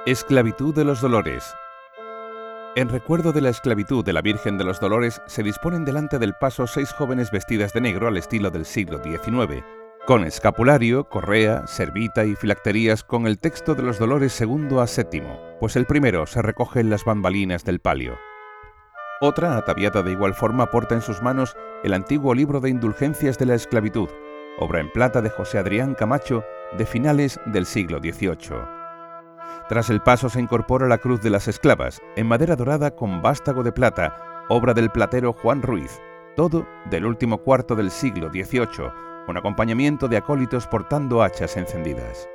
Esclavitud de los Dolores. En recuerdo de la esclavitud de la Virgen de los Dolores, se disponen delante del paso 6 jóvenes vestidas de negro al estilo del siglo XIX, con escapulario, correa, servita y filacterías con el texto de los Dolores II a VII, pues el primero se recoge en las bambalinas del palio. Otra, ataviada de igual forma, porta en sus manos el antiguo libro de indulgencias de la esclavitud, obra en plata de José Adrián Camacho, de finales del siglo XVIII. Tras el paso se incorpora la cruz de las esclavas, en madera dorada con vástago de plata, obra del platero Juan Ruiz, todo del último cuarto del siglo XVIII, con acompañamiento de acólitos portando hachas encendidas.